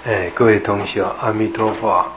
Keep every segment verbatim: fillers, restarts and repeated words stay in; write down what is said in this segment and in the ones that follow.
哎，各位同学，阿弥陀佛。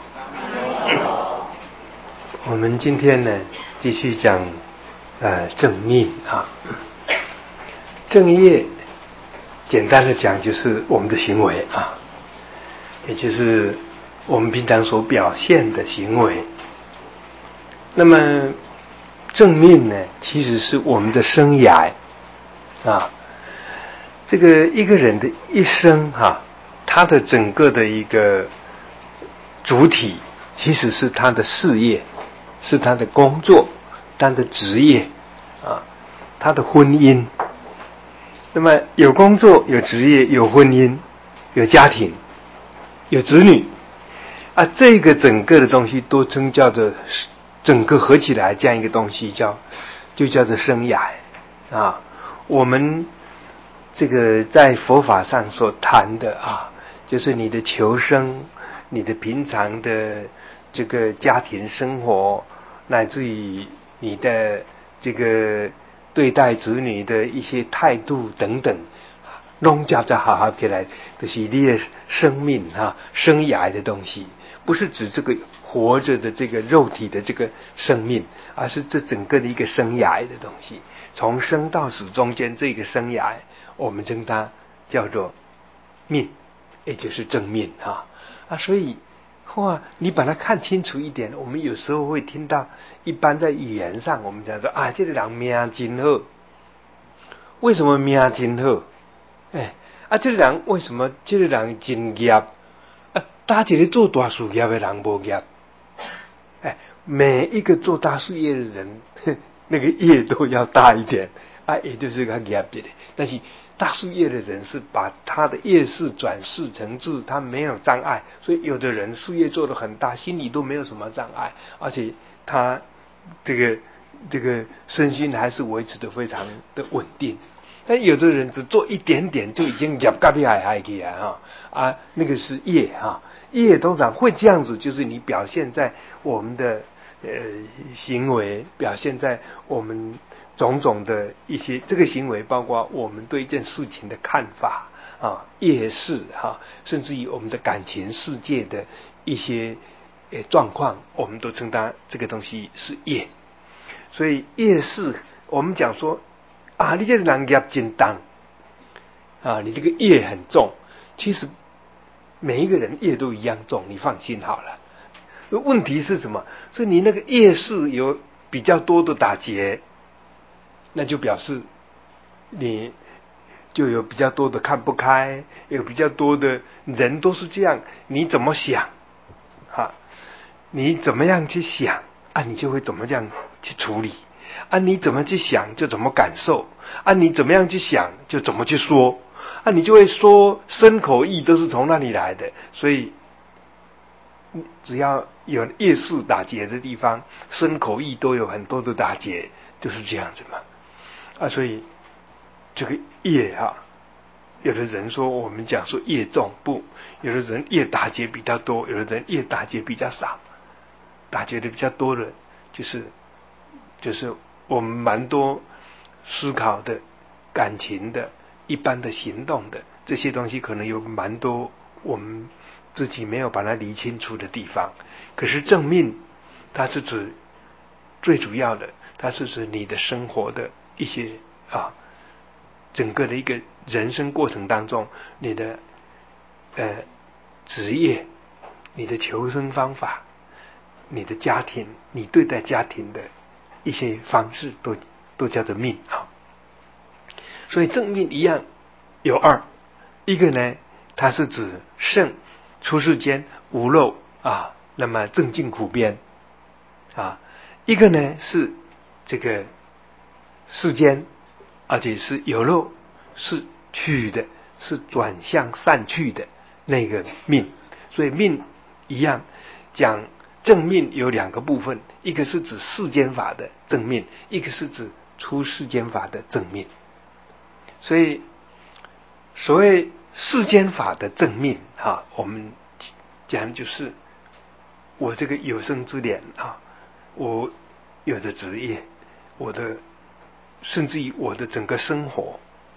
我们今天呢，继续讲呃正命啊。正业，简单的讲就是我们的行为啊，也就是我们平常所表现的行为。那么正命呢，其实是我们的生涯啊。这个一个人的一生哈、啊，他的整个的一个主体，其实是他的事业，是他的工作，他的职业啊，他的婚姻。那么有工作，有职业，有婚姻，有家庭，有子女啊，这个整个的东西都称叫做整个合起来这样一个东西叫就叫做生涯啊。我们这个在佛法上所谈的啊，就是你的求生，你的平常的这个家庭生活，乃至于你的这个对待子女的一些态度等等，弄叫做好好起来，就是你的生命啊、生涯的东西，不是指这个活着的这个肉体的这个生命，而是这整个的一个生涯的东西，从生到死中间这个生涯，我们称它叫做命，也就是正命啊啊，所以哇，你把它看清楚一点。我们有时候会听到，一般在语言上，我们讲说啊，这个人命真好。为什么命真好？哎，啊，这个人为什么这个人真业？啊，大家做大事业的人无业。哎，每一个做大事业的人，那个业都要大一点啊，也就是个业的。但是大事业的人是把他的业事转世成智，他没有障碍，所以有的人事业做得很大，心里都没有什么障碍，而且他这个这个身心还是维持得非常的稳定。但有的人只做一点点就已经业到厉害害起来哈啊，那个是业哈，业通常会这样子，就是你表现在我们的呃行为，表现在我们种种的一些这个行为，包括我们对一件事情的看法啊，业事哈，甚至于我们的感情世界的一些呃状况，我们都称它这个东西是业。所以业事，我们讲说啊，你这个人业真重啊，你这个业很重。其实每一个人业都一样重，你放心好了。问题是什么？是你那个业事有比较多的打结，那就表示你就有比较多的看不开，有比较多的人都是这样，你怎么想啊？你怎么样去想啊？你就会怎么样去处理啊？你怎么去想就怎么感受啊？你怎么样去想就怎么去说啊？你就会说身口意都是从那里来的，所以只要有业事打结的地方，身口意都有很多的打结，就是这样子嘛啊！所以这个业啊，有的人说我们讲说业重不，有的人业打结比较多，有的人业打结比较少。打结的比较多的，就是就是我们蛮多思考的、感情的、一般的行动的这些东西，可能有蛮多我们自己没有把它理清楚的地方。可是正命，它是指最主要的，它是指你的生活的一些啊，整个的一个人生过程当中，你的呃职业、你的求生方法。你的家庭，你对待家庭的一些方式都都叫做命啊。所以正命一样有二，一个呢，它是指圣出世间无漏啊，那么正净苦边啊；一个呢是这个世间，而且是有漏，是去的，是转向散去的那个命。所以命一样讲。正命有两个部分，一个是指世间法的正命，一个是指出世间法的正命。所以所谓世间法的正命啊，我们讲就是我这个有生之年啊，我有的职业，我的甚至于我的整个生活，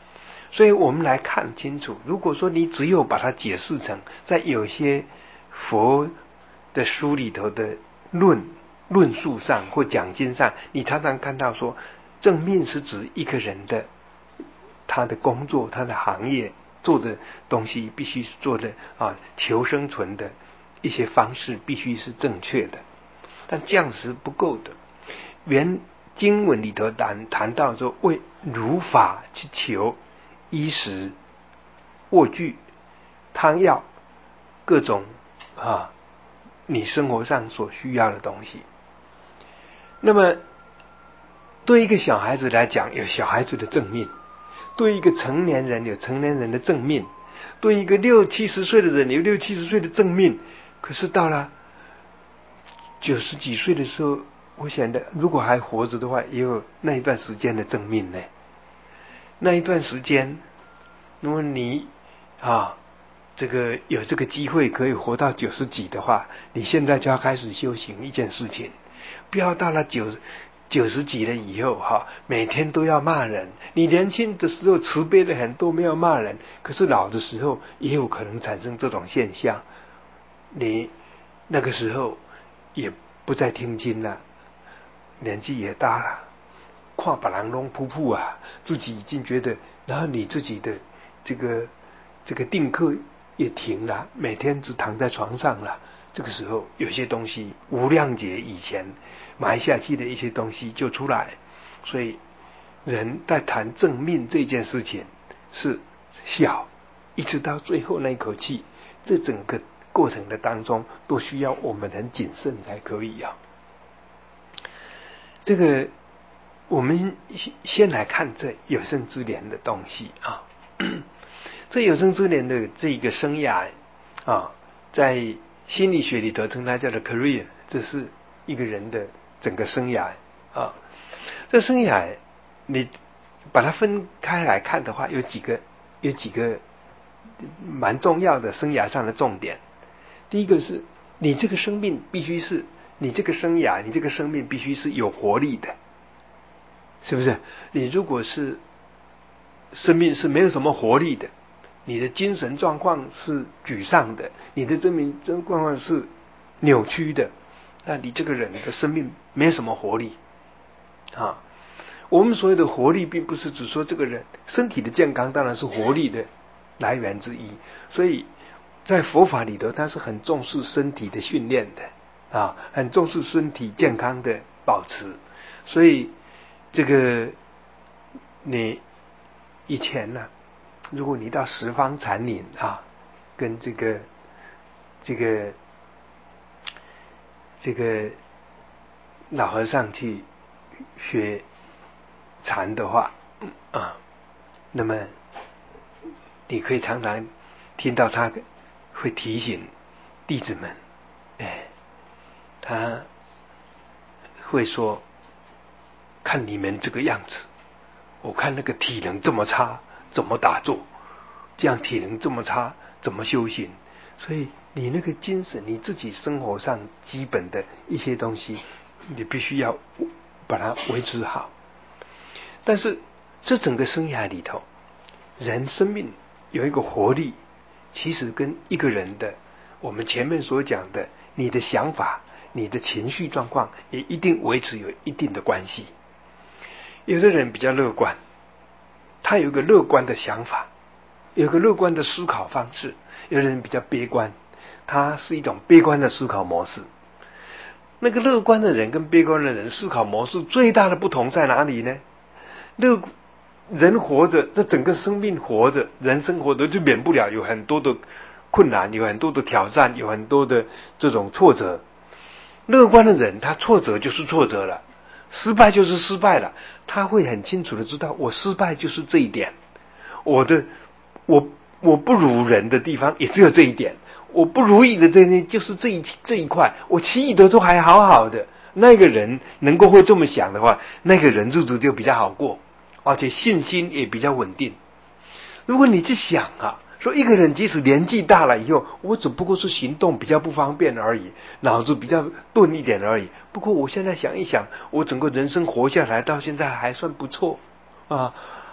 所以我们来看清楚，如果说你只有把它解释成在有些佛的书里头的论论述上或讲经上，你常常看到说正命是指一个人的他的工作、他的行业做的东西必须是做的啊，求生存的一些方式必须是正确的，但这样是不够的。原经文里头谈谈到说，为如法去求衣食、卧具、汤药，各种啊你生活上所需要的东西。那么对一个小孩子来讲，有小孩子的正命；对一个成年人有成年人的正命；对一个六七十岁的人有六七十岁的正命。可是到了九十几岁的时候，我想的如果还活着的话，也有那一段时间的正命呢。那一段时间，如果你啊这个有这个机会可以活到九十几的话，你现在就要开始修行一件事情，不要到了九九十几了以后哈，每天都要骂人。你年轻的时候慈悲的很，都没有骂人，可是老的时候也有可能产生这种现象。你那个时候也不再听经了，年纪也大了，看别人拢噗噗啊，自己已经觉得，然后你自己的这个这个定课也停了，每天只躺在床上了。这个时候有些东西无量劫以前埋下去的一些东西就出来，所以人在谈正命这件事情是小，一直到最后那一口气，这整个过程的当中都需要我们很谨慎才可以啊。这个我们先来看这有生之年的东西啊。这有生之年的这个生涯啊，在心理学里头称它叫做 career， 这是一个人的整个生涯啊。这生涯你把它分开来看的话，有几个有几个蛮重要的生涯上的重点。第一个是你这个生命必须是你这个生涯你这个生命必须是有活力的，是不是？你如果是生命是没有什么活力的，你的精神状况是沮丧的，你的这名状况是扭曲的，那你这个人的生命没有什么活力啊。我们所谓的活力并不是只说这个人身体的健康，当然是活力的来源之一，所以在佛法里头它是很重视身体的训练的啊，很重视身体健康的保持。所以这个你以前呢、啊，如果你到十方禅林啊，跟这个这个这个老和尚去学禅的话啊，那么你可以常常听到他会提醒弟子们，哎，他会说，看你们这个样子，我看那个体能这么差，怎么打坐？这样体能这么差，怎么修行？所以你那个精神，你自己生活上基本的一些东西，你必须要把它维持好。但是这整个生涯里头，人生命有一个活力，其实跟一个人的我们前面所讲的你的想法、你的情绪状况也一定维持有一定的关系。有的人比较乐观，他有一个乐观的想法，有一个乐观的思考方式；有的人比较悲观，他是一种悲观的思考模式。那个乐观的人跟悲观的人思考模式最大的不同在哪里呢？乐人活着，这整个生命活着，人生活着就免不了有很多的困难，有很多的挑战，有很多的这种挫折。乐观的人，他挫折就是挫折了，失败就是失败了，他会很清楚的知道，我失败就是这一点，我的我我不如人的地方也只有这一点，我不如意的这些就是这一这一块，我其余的都还好好的。那个人能够会这么想的话，那个人日子就比较好过，而且信心也比较稳定。如果你去想啊，说一个人即使年纪大了以后，我只不过是行动比较不方便而已，脑子比较钝一点而已，不过我现在想一想，我整个人生活下来到现在还算不错啊，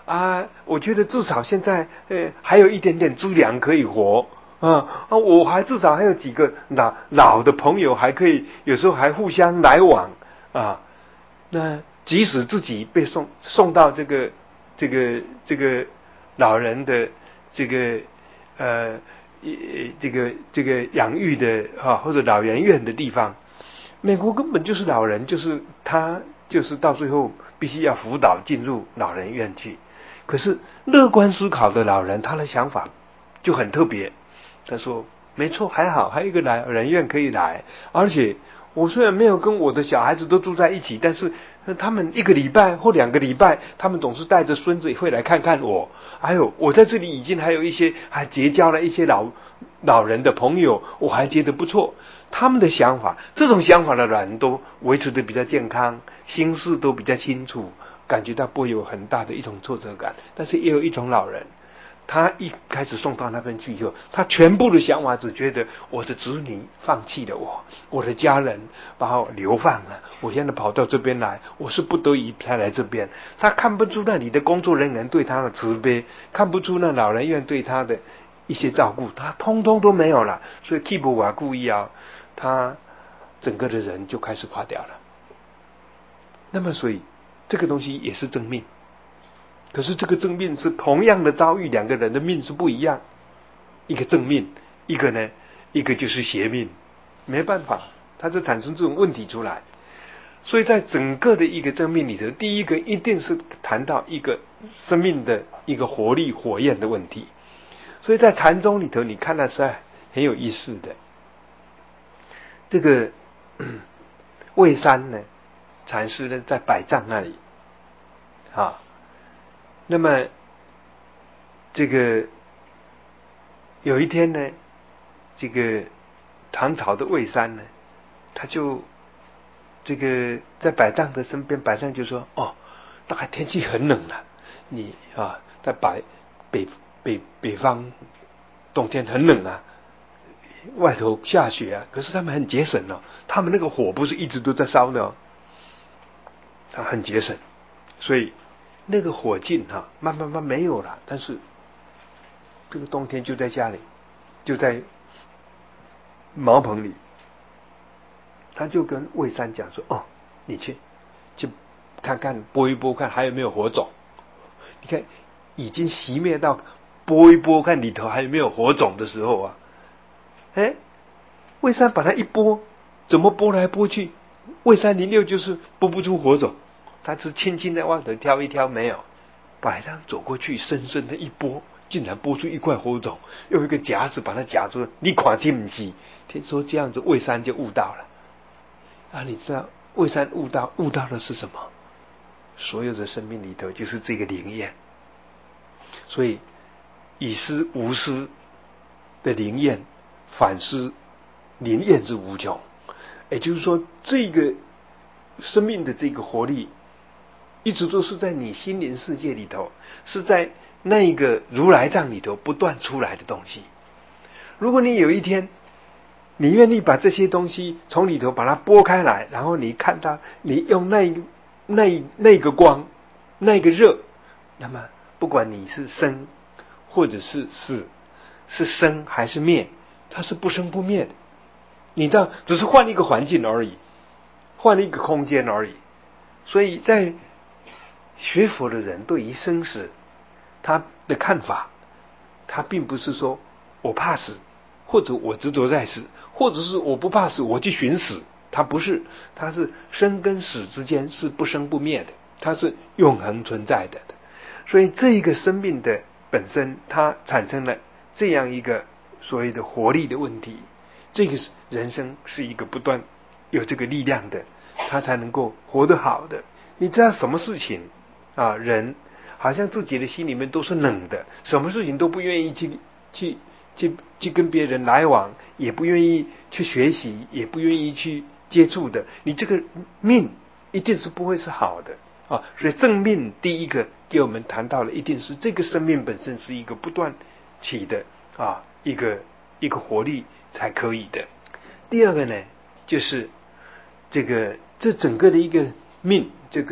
啊，我觉得至少现在呃还有一点点资粮可以活啊啊，我还至少还有几个老老的朋友还可以，有时候还互相来往啊。那即使自己被送送到这个这个这个老人的这个呃这个这个养育的啊或者老人院的地方，美国根本就是老人，就是他就是到最后必须要辅导进入老人院去。可是乐观思考的老人，他的想法就很特别。他说：“没错，还好，还有一个老人院可以来，而且我虽然没有跟我的小孩子都住在一起，但是他们一个礼拜或两个礼拜，他们总是带着孙子会来看看我。还有我在这里已经还有一些还结交了一些老老人的朋友，我还觉得不错。他们的想法，这种想法的人都维持的比较健康，心事都比较清楚，感觉到不会有很大的一种挫折感。但是也有一种老人。”他一开始送到那边去以后，他全部的想法只觉得我的子女放弃了我，我的家人把我流放了，我现在跑到这边来，我是不得已才来这边。他看不出那里的工作人员对他的慈悲，看不出那老人院对他的一些照顾，他通通都没有了。所以 keep 我故意啊，他整个的人就开始垮掉了。那么所以这个东西也是正命。可是这个正命是同样的遭遇，两个人的命是不一样，一个正命，一个呢，一个就是邪命，没办法，它就产生这种问题出来。所以在整个的一个正命里头，第一个一定是谈到一个生命的一个活力火焰的问题。所以在禅宗里头，你看到是很有意思的。这个蔚山呢，禅师呢在百丈那里啊。那么，这个有一天呢，这个唐朝的蔚山呢，他就这个在百丈的身边，百丈就说：“哦，大概天气很冷了，你啊，在北北北北方冬天很冷啊，外头下雪啊，可是他们很节省哦，他们那个火不是一直都在烧的哦，他很节省，所以。”那个火劲哈、啊，慢慢慢没有了，但是这个冬天就在家里，就在茅棚里，他就跟蔚山讲说：“哦，你去去看看，拨一拨看还有没有火种。你看已经熄灭到拨一拨看里头还有没有火种的时候啊，哎，蔚山把它一拨，怎么拨来拨去？蔚山零六就是拨不出火种。”他是轻轻的往头挑一挑，没有。百丈走过去，深深的一拨，竟然拨出一块火种，用一个夹子把它夹住。你看见不是？听说这样子，蔚山就悟到了。啊，你知道蔚山悟到悟到的是什么？所有的生命里头就是这个灵验。所以以思无思的灵验，反思灵验之无穷。也就是说，这个生命的这个活力。一直都是在你心灵世界里头，是在那个如来藏里头不断出来的东西。如果你有一天，你愿意把这些东西从里头把它拨开来，然后你看到，你用那那那个光，那个热，那么不管你是生或者是死，是生还是灭，它是不生不灭的。你到只是换一个环境而已，换一个空间而已。所以在学佛的人对于生死他的看法，他并不是说我怕死，或者我执着在死，或者是我不怕死我去寻死，他不是，他是生跟死之间是不生不灭的，它是永恒存在的。所以这一个生命的本身，它产生了这样一个所谓的活力的问题。这个人生是一个不断有这个力量的，他才能够活得好的。你知道什么事情啊？人好像自己的心里面都是冷的，什么事情都不愿意去去去去跟别人来往，也不愿意去学习，也不愿意去接触的。你这个命一定是不会是好的啊！所以正命第一个给我们谈到了，一定是这个生命本身是一个不断起的啊，一个一个活力才可以的。第二个呢，就是这个这整个的一个命，这个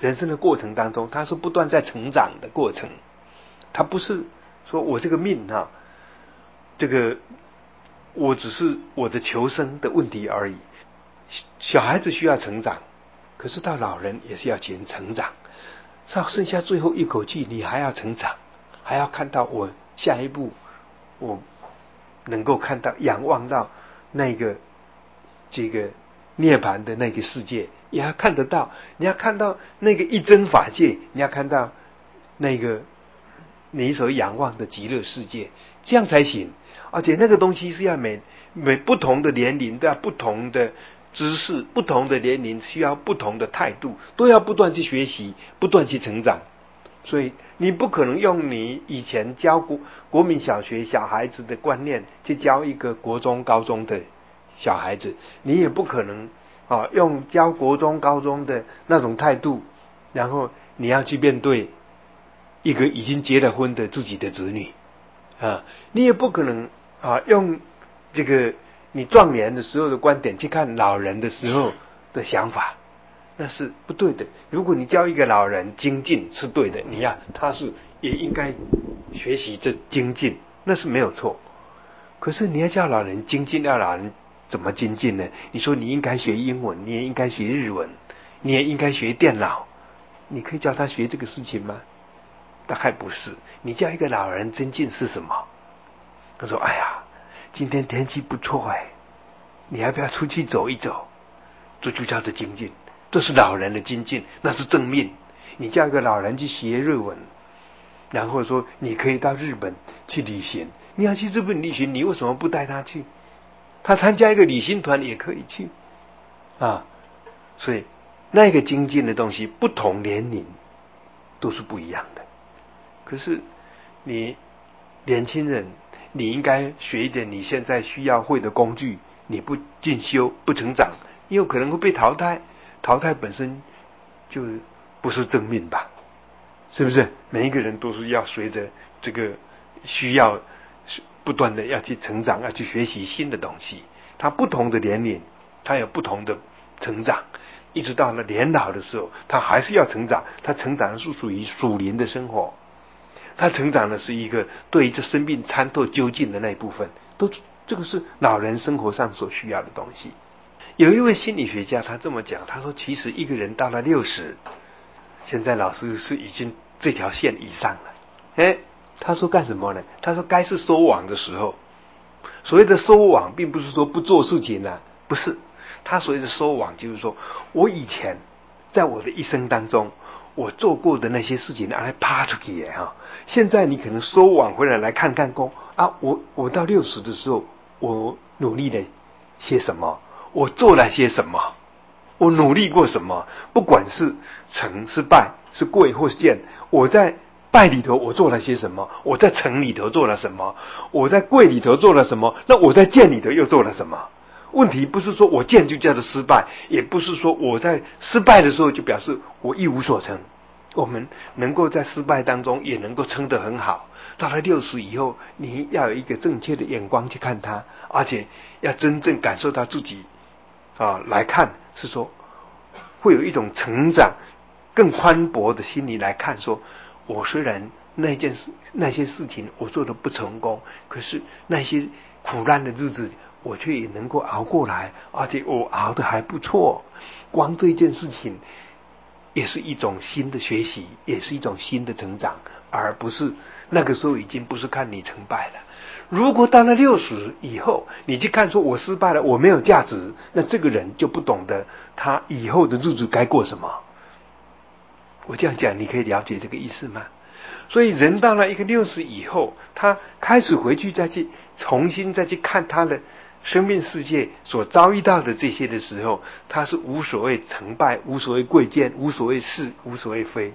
人生的过程当中，它是不断在成长的过程，它不是说我这个命哈、啊，这个我只是我的求生的问题而已。小孩子需要成长，可是到老人也是要前成长，到剩下最后一口气，你还要成长，还要看到我下一步，我能够看到仰望到那个这个涅槃的那个世界，也要看得到，你要看到那个一真法界，你要看到那个你所仰望的极乐世界，这样才行。而且那个东西是要每每不同的年龄都要不同的知识，不同的年龄需要不同的态度，都要不断去学习，不断去成长。所以你不可能用你以前教国国民小学小孩子的观念去教一个国中高中的小孩子，你也不可能啊用教国中高中的那种态度，然后你要去面对一个已经结了婚的自己的子女啊，你也不可能啊用这个你壮年的时候的观点去看老人的时候的想法，那是不对的。如果你教一个老人精进是对的，你要他是也应该学习这精进，那是没有错。可是你要叫老人精进，要老人怎么精进呢？你说你应该学英文，你也应该学日文，你也应该学电脑，你可以教他学这个事情吗？大概不是。你叫一个老人精进是什么？他说：“哎呀，今天天气不错哎，你要不要出去走一走？”这就叫做精进，这是老人的精进，那是正面。你叫一个老人去学日文，然后说你可以到日本去旅行，你要去日本旅行，你为什么不带他去？他参加一个旅行团也可以去啊。所以那个精进的东西，不同年龄都是不一样的。可是你年轻人，你应该学一点你现在需要会的工具，你不进修不成长，你有可能会被淘汰。淘汰本身就不是正命吧，是不是？每一个人都是要随着这个需要不断的要去成长，要去学习新的东西。他不同的年龄他有不同的成长，一直到了年老的时候他还是要成长。他成长是属于属灵的生活，他成长的是一个对于这生命参透究竟的那一部分，都这个是老人生活上所需要的东西。有一位心理学家他这么讲，他说其实一个人到了六十，现在老师是已经这条线以上了。哎，他说干什么呢？他说该是收网的时候。所谓的收网并不是说不做事情啊，不是。他所谓的收网就是说，我以前在我的一生当中我做过的那些事情拿来趴出去哈，现在你可能收网回来来看看工啊，我我到六十的时候我努力了些什么，我做了些什么，我努力过什么，不管是成是败，是贵或是贱，我在败里头我做了些什么，我在成里头做了什么，我在贵里头做了什么，那我在贱里头又做了什么。问题不是说我贱就叫做失败，也不是说我在失败的时候就表示我一无所成。我们能够在失败当中也能够撑得很好，到了六十以后你要有一个正确的眼光去看它，而且要真正感受到自己啊来看，是说会有一种成长更宽博的心理来看，说我虽然那件事那些事情我做得不成功，可是那些苦难的日子我却也能够熬过来，而且我熬得还不错。光这一件事情也是一种新的学习，也是一种新的成长，而不是那个时候已经不是看你成败了。如果到了六十以后你去看说我失败了，我没有价值，那这个人就不懂得他以后的日子该过什么。我这样讲你可以了解这个意思吗？所以人到了一个六十以后，他开始回去再去重新再去看他的生命世界所遭遇到的这些的时候，他是无所谓成败，无所谓贵贱，无所谓是，无所谓非。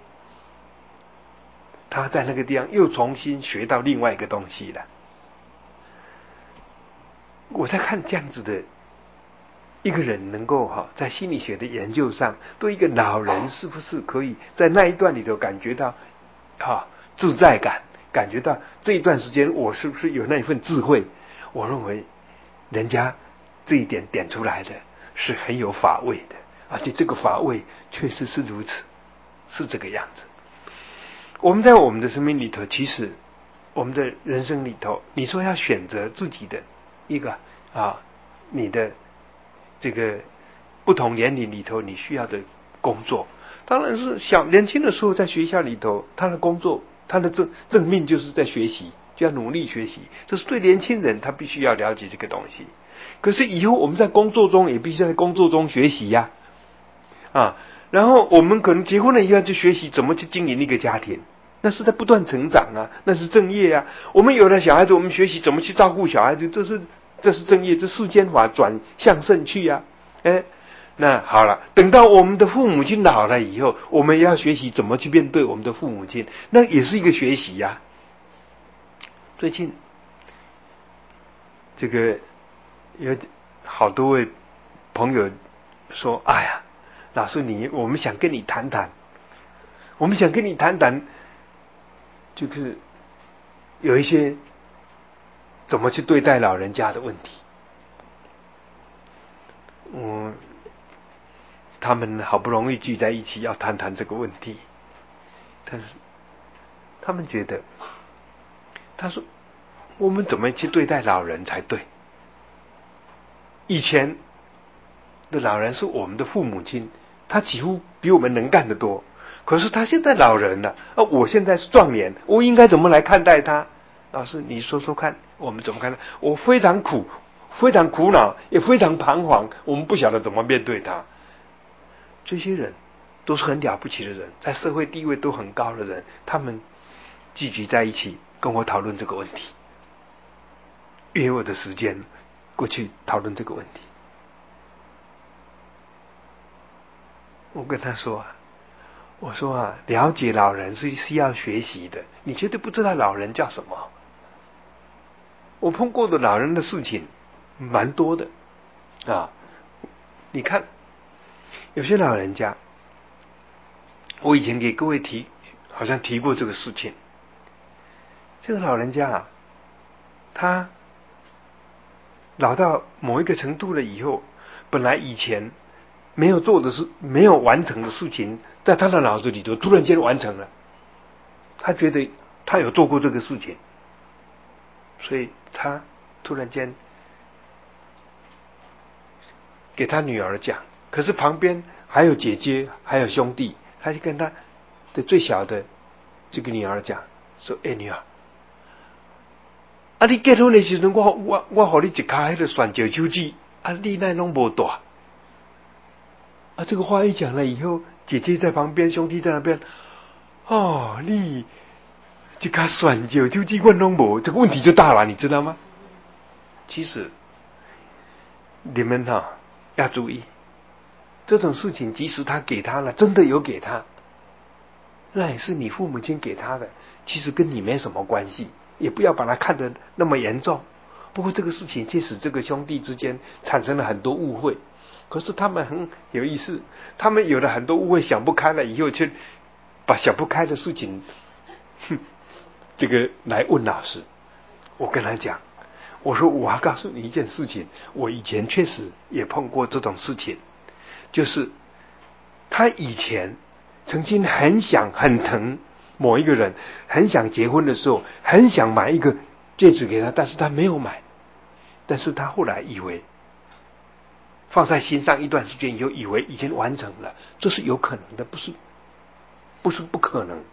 他在那个地方又重新学到另外一个东西了。我在看这样子的一个人能够哈，在心理学的研究上，对一个老人是不是可以在那一段里头感觉到哈自在感，感觉到这一段时间我是不是有那一份智慧？我认为人家这一点点出来的是很有法味的，而且这个法味确实是如此是这个样子。我们在我们的生命里头，其实我们的人生里头，你说要选择自己的一个啊，你的这个不同年龄里头你需要的工作，当然是小年轻的时候在学校里头，他的工作，他的正正命就是在学习，就要努力学习，这是对年轻人他必须要了解这个东西。可是以后我们在工作中也必须在工作中学习呀，啊，然后我们可能结婚了以后就学习怎么去经营一个家庭，那是在不断成长啊，那是正业啊。我们有了小孩子，我们学习怎么去照顾小孩子，这是这是正业，这世间法转向圣去啊，哎。那好了，等到我们的父母亲老了以后，我们也要学习怎么去面对我们的父母亲，那也是一个学习呀、啊。最近这个有好多位朋友说：“哎呀，老师你，我们想跟你谈谈，我们想跟你谈谈，就是有一些怎么去对待老人家的问题。”嗯。他们好不容易聚在一起要谈谈这个问题，但是他们觉得，他说我们怎么去对待老人才对？以前的老人是我们的父母亲，他几乎比我们能干得多，可是他现在老人了，啊，我现在是壮年，我应该怎么来看待他？老师你说说看，我们怎么看待？我非常苦，非常苦恼，也非常彷徨，我们不晓得怎么面对他。这些人都是很了不起的人，在社会地位都很高的人，他们聚集在一起跟我讨论这个问题，约我的时间过去讨论这个问题。我跟他说啊，我说啊，了解老人是需要学习的，你绝对不知道老人叫什么。我碰过的老人的事情蛮多的啊，你看。有些老人家，我以前给各位提，好像提过这个事情。这个老人家啊，他老到某一个程度了以后，本来以前没有做的事、没有完成的事情，在他的脑子里头突然间完成了。他觉得他有做过这个事情，所以他突然间给他女儿讲。可是旁边还有姐姐，还有兄弟，他就跟他的最小的这个女儿讲说：“哎、欸，女儿，啊，你结婚的时候，我我我给你一卡那个选择手机，啊，你那拢无带。”啊，这个话一讲了以后，姐姐在旁边，兄弟在那边，哦，你一卡选择手机我拢无，这个问题就大了，你知道吗？其实你们哈、啊、要注意。这种事情，即使他给他了，真的有给他，那也是你父母亲给他的，其实跟你没什么关系，也不要把它看得那么严重。不过这个事情却使这个兄弟之间产生了很多误会，可是他们很有意思，他们有了很多误会，想不开了以后，却把想不开的事情，哼，这个来问老师。我跟他讲，我说我要告诉你一件事情，我以前确实也碰过这种事情。就是他以前曾经很想很疼某一个人，很想结婚的时候很想买一个戒指给他，但是他没有买。但是他后来以为放在心上一段时间以后，以为已经完成了，这是有可能的，不是不是不可能。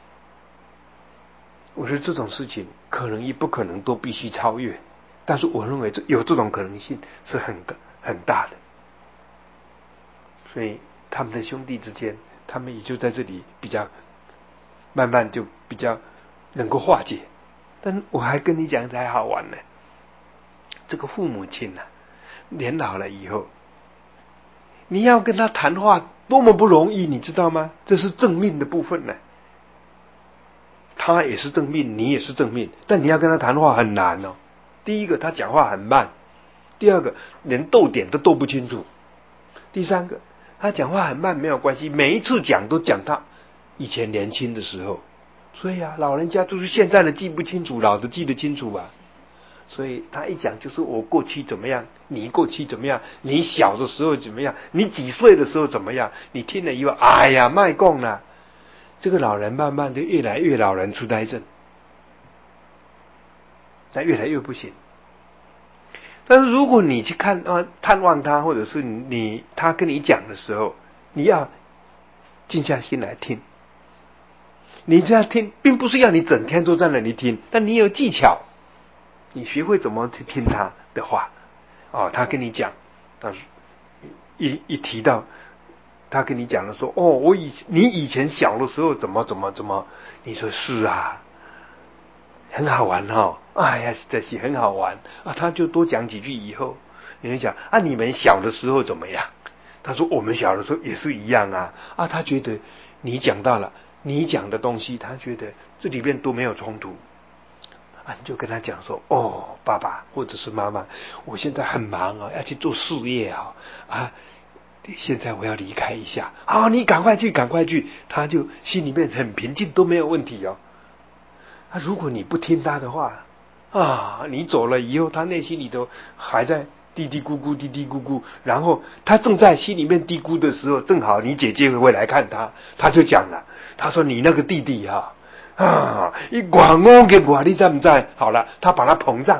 我说这种事情可能与不可能都必须超越，但是我认为这有这种可能性是很很大的。所以他们的兄弟之间，他们也就在这里比较慢慢就比较能够化解。但我还跟你讲才好玩呢，这个父母亲啊，年老了以后，你要跟他谈话多么不容易，你知道吗？这是正命的部分呢。他也是正命，你也是正命，但你要跟他谈话很难哦。第一个，他讲话很慢；第二个，连逗点都逗不清楚；第三个，他讲话很慢没有关系，每一次讲都讲他以前年轻的时候，所以啊，老人家就是现在的记不清楚，老的记得清楚啊。所以他一讲就是我过去怎么样，你过去怎么样，你小的时候怎么样，你几岁的时候怎么样，你听了以后，哎呀，卖供了， 这个老人慢慢的越来越老人痴呆症，他越来越不行。但是如果你去看啊探望他，或者是你他跟你讲的时候，你要静下心来听。你这样听，并不是要你整天都在那里听，但你有技巧，你学会怎么去听他的话。哦，他跟你讲，他一一提到他跟你讲的说，哦，我以你以前小的时候怎么怎么怎么，你说是啊，很好玩哦，哎呀，这是很好玩啊。他就多讲几句以后，你会讲啊，你们小的时候怎么样？他说我们小的时候也是一样啊啊，他觉得你讲到了。你讲的东西，他觉得这里面都没有冲突啊，你就跟他讲说，哦，爸爸或者是妈妈，我现在很忙啊，要去做事业啊，啊，现在我要离开一下，好，你赶快去，赶快去，他就心里面很平静，都没有问题哦。啊，如果你不听他的话啊，你走了以后，他内心里头还在嘀嘀咕咕嘀嘀咕咕，然后他正在心里面嘀咕的时候，正好你姐姐会来看他，他就讲了，他说你那个弟弟啊啊，一管我给我，你在不在？好了，他把他膨胀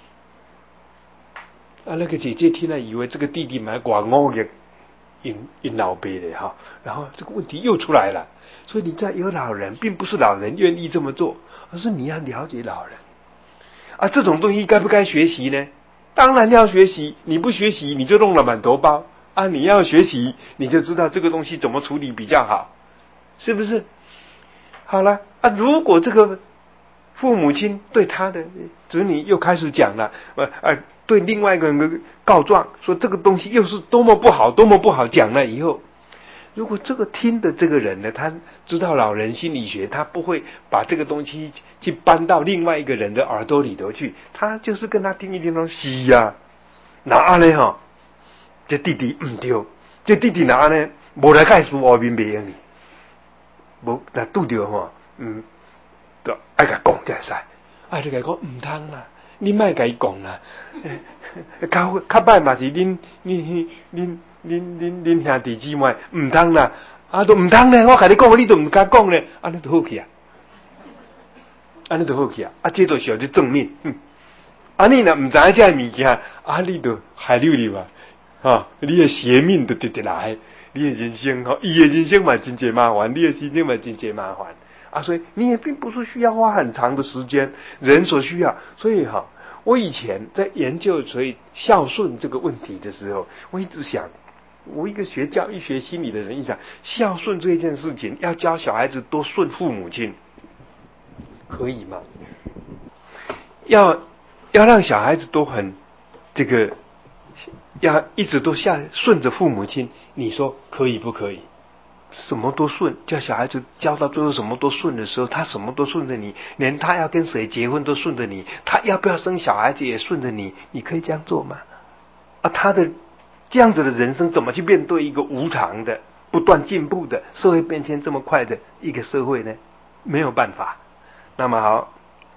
啊，那个姐姐听了以为这个弟弟买管我给引引老辈的哈，然后这个问题又出来了。所以你在有老人，并不是老人愿意这么做，而是你要了解老人啊，这种东西该不该学习呢？当然要学习，你不学习你就弄了满头包啊！你要学习，你就知道这个东西怎么处理比较好，是不是？好了啊，如果这个父母亲对他的子女又开始讲了，呃呃，对另外一个人告状，说这个东西又是多么不好，多么不好，讲了以后，如果这个听的这个人呢，他知道老人心理学，他不会把这个东西去搬到另外一个人的耳朵里头去，他就是跟他听一听说，是呀，那呢哈，这弟弟唔对，这弟弟那呢，无来解释后面袂用哩，无那拄着吼，嗯，就爱甲讲才使，爱就甲讲唔通啦，你莫甲伊讲啦，较较歹嘛是恁恁恁。恁恁恁兄弟姊妹唔通啦，啊都唔通咧！我甲你讲，你都唔敢讲咧，安尼就好去啊，安尼就好去啊！啊，这就是你正面，嗯，啊你若唔知影这物件，啊你就害溜溜啊，啊，你的邪命就直直来，你的人生吼，伊的人生嘛真济麻烦，你的人生嘛真济麻烦啊！所以你也并不是需要花很长的时间，人所需要，所以哈，我以前在研究所以孝顺这个问题的时候，我一直想。我一个学教育学心理的人，一想孝顺这件事情，要教小孩子多顺父母亲，可以吗？要要让小孩子都很这个，要一直都下顺着父母亲，你说可以不可以？什么都顺，叫小孩子教到最后什么都顺的时候，他什么都顺着你，连他要跟谁结婚都顺着你，他要不要生小孩子也顺着你，你可以这样做吗？啊，他的。这样子的人生怎么去面对一个无常的、不断进步的社会变迁这么快的一个社会呢？没有办法。那么好，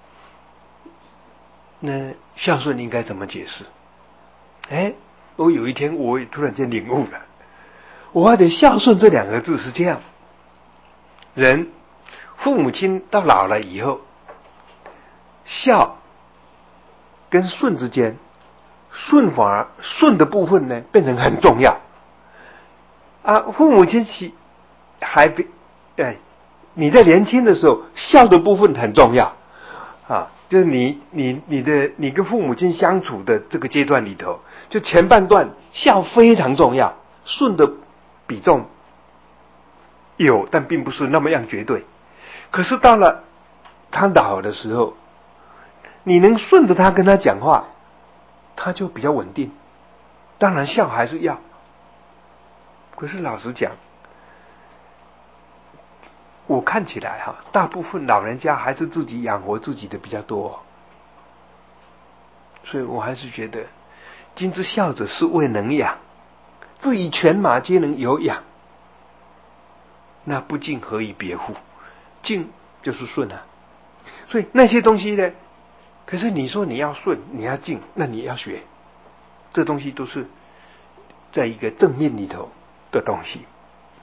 那孝顺应该怎么解释？哎，我有一天我突然间领悟了，我发觉孝顺这两个字是这样：人父母亲到老了以后，孝跟顺之间。顺反而顺的部分呢，变成很重要啊！父母亲起还比哎，你在年轻的时候，孝的部分很重要啊，就是你你你的你跟父母亲相处的这个阶段里头，就前半段孝非常重要，顺的比重有，但并不是那么样绝对。可是到了他老的时候，你能顺着他跟他讲话。他就比较稳定，当然孝还是要。可是老实讲，我看起来哈，大部分老人家还是自己养活自己的比较多，所以我还是觉得，今之孝者是谓能养，自以犬马皆能有养，那不敬何以别乎？敬就是顺啊，所以那些东西呢？可是你说你要顺，你要静，那你要学，这东西都是在一个正面里头的东西。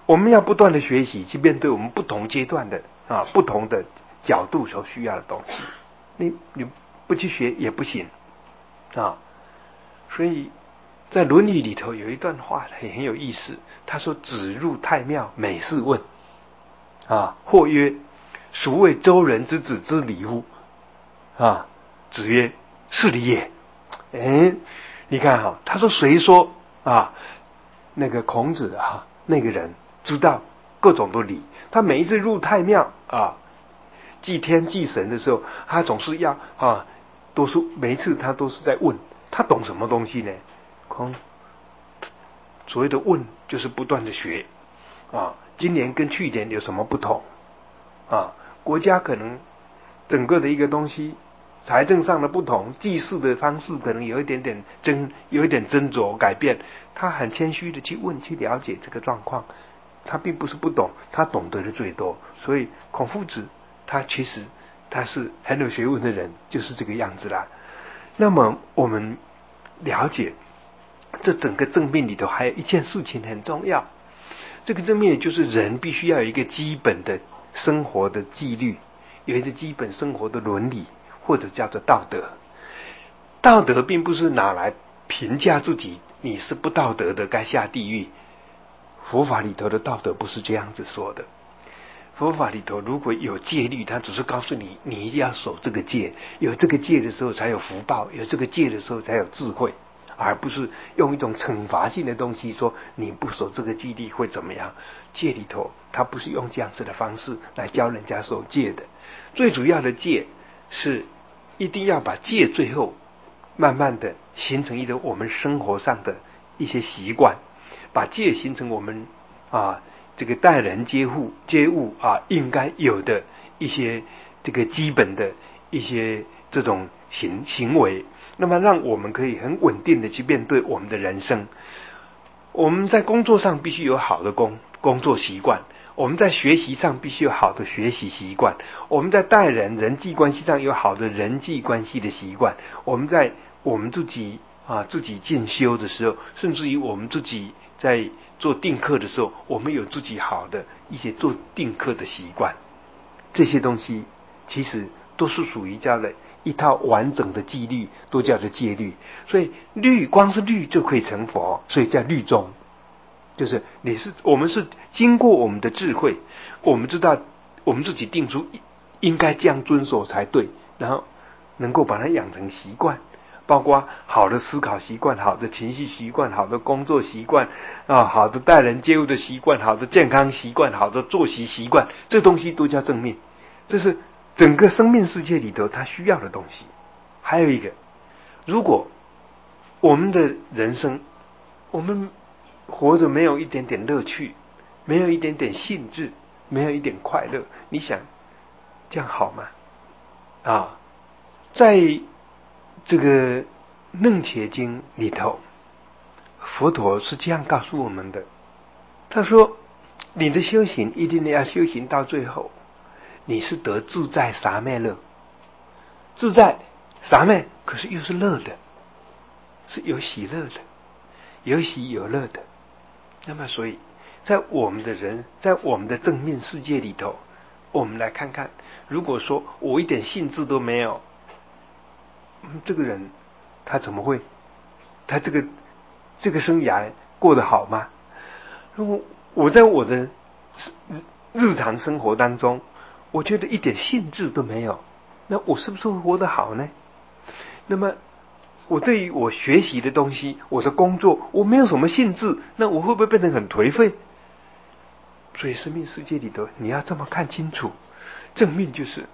我们要不断的学习，去面对我们不同阶段的啊不同的角度所需要的东西。你你不去学也不行啊。所以在《论语》里头有一段话很很有意思，他说：“子入太庙，每事问。啊，或曰：孰谓周人之子之礼乎？啊，子曰：是礼也。”哎，你看哈，他说谁说啊？那个孔子啊，那个人知道各种的礼，他每一次入太庙啊，祭天祭神的时候，他总是要啊，多数每一次他都是在问，他懂什么东西呢？孔所谓的问，就是不断的学啊。今年跟去年有什么不同啊？国家可能整个的一个东西，财政上的不同，祭祀的方式可能有一点点斟，有一点斟酌改变。他很谦虚的去问，去了解这个状况。他并不是不懂，他懂得的最多。所以孔夫子他其实他是很有学问的人，就是这个样子啦。那么我们了解这整个正命里头还有一件事情很重要，这个正命就是人必须要有一个基本的生活的纪律，有一个基本生活的伦理，或者叫做道德。道德并不是拿来评价自己，你是不道德的该下地狱。佛法里头的道德不是这样子说的。佛法里头如果有戒律，它只是告诉你你一定要守这个戒，有这个戒的时候才有福报，有这个戒的时候才有智慧，而不是用一种惩罚性的东西说你不守这个纪律会怎么样。戒里头它不是用这样子的方式来教人家守戒的。最主要的戒是一定要把戒最后慢慢的形成一个我们生活上的一些习惯，把戒形成我们啊这个待人接物接物啊应该有的一些这个基本的一些这种行行为，那么让我们可以很稳定的去面对我们的人生。我们在工作上必须有好的工工作习惯，我们在学习上必须有好的学习习惯，我们在待人人际关系上有好的人际关系的习惯，我们在我们自己啊自己进修的时候，甚至于我们自己在做定课的时候，我们有自己好的一些做定课的习惯。这些东西其实都是属于叫了一套完整的纪律，都叫做戒律。所以律光是律就可以成佛，所以叫律宗。就是你是我们是经过我们的智慧，我们知道我们自己定出应该这样遵守才对，然后能够把它养成习惯，包括好的思考习惯、好的情绪习惯、好的工作习惯啊、好的待人接物的习惯、好的健康习惯、好的作息习惯，这东西都叫正命。这是整个生命世界里头它需要的东西。还有一个，如果我们的人生我们活着没有一点点乐趣，没有一点点兴致，没有一点快乐，你想这样好吗？啊，在这个楞伽经里头，佛陀是这样告诉我们的，他说你的修行一定要修行到最后，你是得自在傻昧乐。自在傻昧可是又是乐的，是有喜乐的，有喜有乐的。那么所以在我们的人在我们的正面世界里头，我们来看看，如果说我一点兴致都没有，嗯、这个人他怎么会他这个这个生涯过得好吗？如果我在我的日常生活当中我觉得一点兴致都没有，那我是不是会活得好呢？那么我对于我学习的东西，我的工作我没有什么兴致，那我会不会变得很颓废？所以生命世界里头你要这么看清楚，正命就是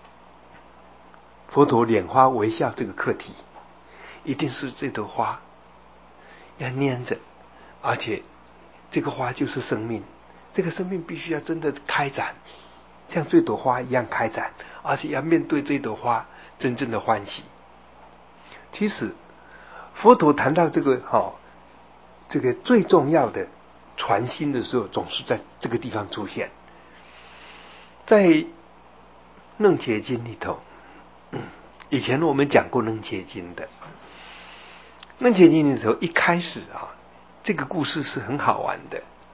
佛陀拈花微笑这个课题，一定是这朵花要粘着，而且这个花就是生命，这个生命必须要真的开展，像这朵花一样开展，而且要面对这朵花真正的欢喜。其实佛陀谈到这个哦，这个最重要的传心的时候，总是在这个地方出现。在楞伽经里头，嗯，以前我们讲过楞伽经的。楞伽经里头一开始啊，这个故事是很好玩的。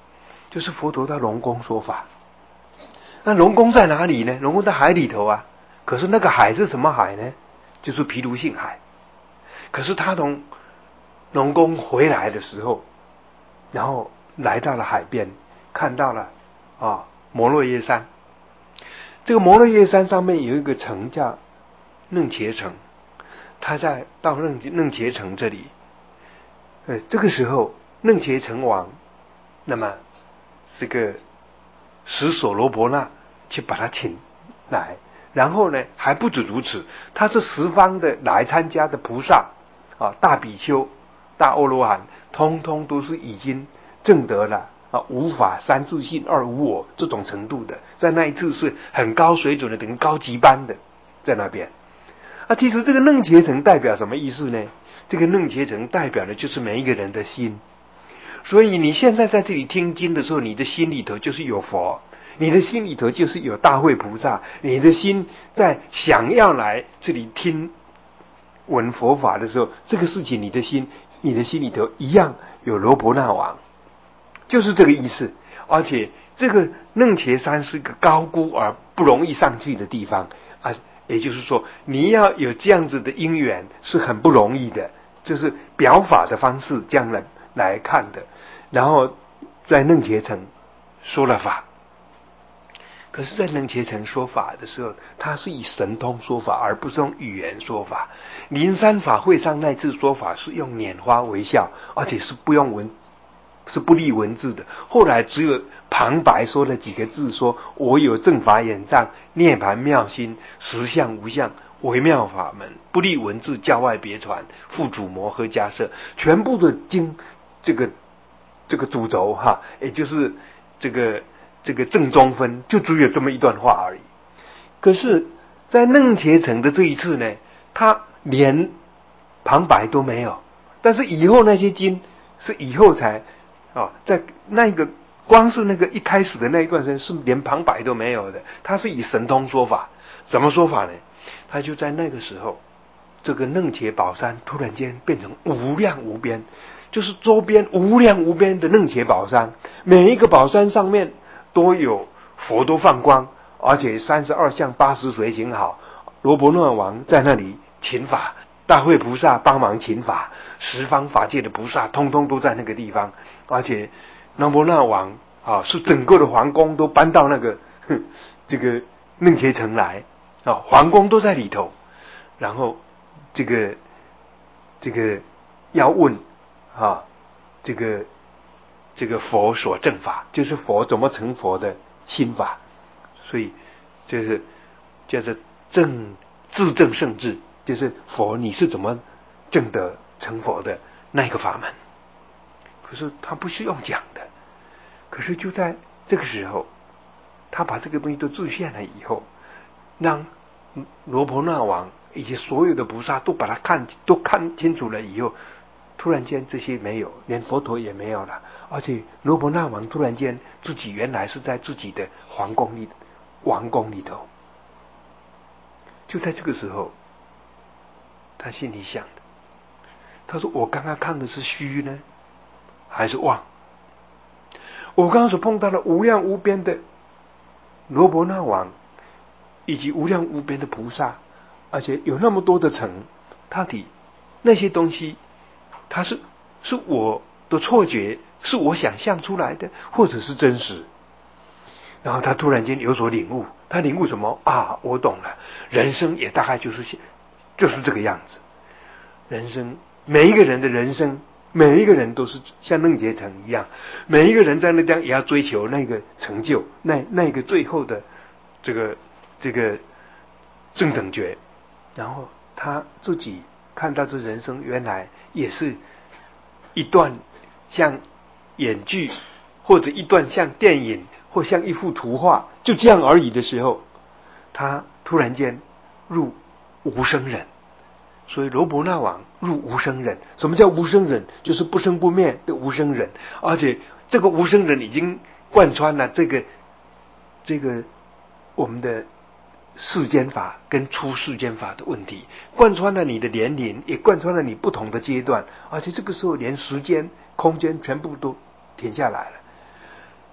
就是佛陀到龙宫说法。那龙宫在哪里呢？龙宫在海里头啊。可是那个海是什么海呢？就是毗卢性海。可是他从龙宫回来的时候，然后来到了海边，看到了啊摩洛耶山。这个摩洛耶山上面有一个城叫楞伽城，他在到楞楞伽城这里，呃，这个时候楞伽城王，那么这个使所罗婆那去把他请来，然后呢还不止如此，他是十方的来参加的菩萨啊，大比丘、大阿罗汉，通通都是已经证得了啊无法三自性二无我这种程度的，在那一次是很高水准的，等于高级班的，在那边。啊，其实这个楞伽城代表什么意思呢？这个楞伽城代表的就是每一个人的心。所以你现在在这里听经的时候，你的心里头就是有佛，你的心里头就是有大慧菩萨，你的心在想要来这里听闻佛法的时候，这个事情你的心你的心里头一样有罗婆那王，就是这个意思。而且这个楞伽山是个高估而不容易上去的地方啊，也就是说你要有这样子的因缘是很不容易的，就是表法的方式这样来来看的。然后在楞伽城说了法，可是在楞伽城说法的时候，他是以神通说法，而不是用语言说法。灵山法会上那次说法是用拈花微笑，而且是不用文是不立文字的。后来只有旁白说了几个字，说我有正法眼藏，涅盘妙心，实相无相，微妙法门，不立文字，教外别传，复主摩诃迦摄。全部的经这个这个主轴哈，也就是这个这个正中分，就只有这么一段话而已。可是在楞伽城的这一次呢，他连旁白都没有，但是以后那些经是以后才哦，在那个光是那个一开始的那一段时间是连旁白都没有的，他是以神通说法。怎么说法呢？他就在那个时候，这个楞伽宝山突然间变成无量无边，就是周边无量无边的楞伽宝山，每一个宝山上面都有佛都放光，而且三十二相八十随行好，罗婆那王在那里请法，大慧菩萨帮忙请法，十方法界的菩萨通通都在那个地方，而且罗婆那王啊是整个的皇宫都搬到那个哼这个楞伽城来啊，皇宫都在里头。然后这个这个要问啊，这个这个佛所证法，就是佛怎么成佛的心法，所以就是叫做正自证圣智，就是佛你是怎么证得成佛的那个法门。可是他不是用讲的，可是就在这个时候，他把这个东西都自现了以后，让罗婆那王以及所有的菩萨都把它看都看清楚了以后，突然间这些没有，连佛陀也没有了，而且罗婆那王突然间自己原来是在自己的皇宫里王宫里头。就在这个时候，他心里想的，他说我刚刚看的是虚呢还是妄？我刚刚所碰到的无量无边的罗婆那王以及无量无边的菩萨，而且有那么多的城，到底那些东西它是是我的错觉，是我想象出来的，或者是真实？然后他突然间有所领悟，他领悟什么啊？我懂了，人生也大概就是就是这个样子。人生每一个人的人生，每一个人都是像楞伽城一样，每一个人在那地方也要追求那个成就，那那个最后的这个这个正等觉。然后他自己看到这人生原来也是一段像演剧，或者一段像电影，或像一幅图画，就这样而已的时候，他突然间入无生忍。所以罗婆那王入无生忍。什么叫无生忍？就是不生不灭的无生忍。而且这个无生忍已经贯穿了这个这个我们的世间法跟出世间法的问题，贯穿了你的年龄，也贯穿了你不同的阶段，而且这个时候连时间空间全部都停下来了。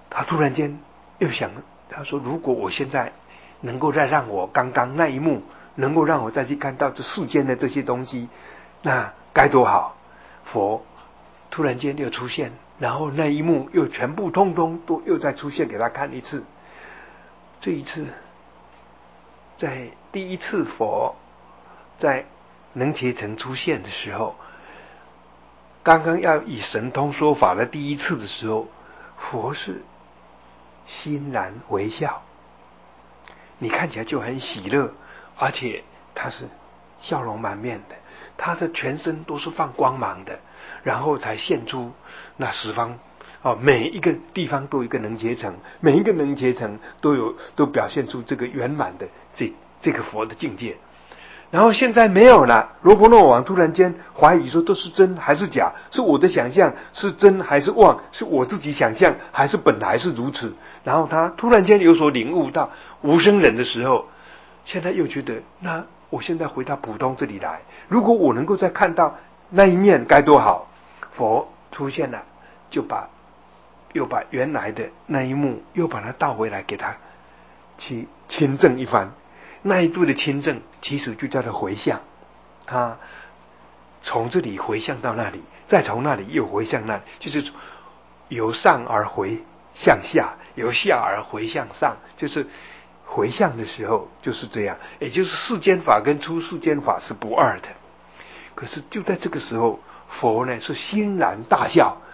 他突然间又想，他说如果我现在能够再让我刚刚那一幕能够让我再去看到这世间的这些东西，那该多好。佛突然间又出现，然后那一幕又全部通通都又再出现给他看一次。这一次在第一次佛在能结城出现的时候，刚刚要以神通说法的第一次的时候，佛是欣然微笑，你看起来就很喜乐，而且他是笑容满面的，他的全身都是放光芒的，然后才现出那十方哦，每一个地方都有一个能结城，每一个能结城都有都表现出这个圆满的这这个佛的境界。然后现在没有了，罗婆罗王突然间怀疑说，这是真还是假？是我的想象是真还是妄？是我自己想象还是本来是如此？然后他突然间有所领悟到无生忍的时候，现在又觉得，那我现在回到普通这里来，如果我能够再看到那一面该多好。佛出现了，就把又把原来的那一幕又把它倒回来给他去亲证一番。那一度的亲证其实就叫做回向，他从这里回向到那里，再从那里又回向那里，就是由上而回向下，由下而回向上，就是回向的时候就是这样，也就是世间法跟出世间法是不二的。可是就在这个时候，佛呢是欣然大笑，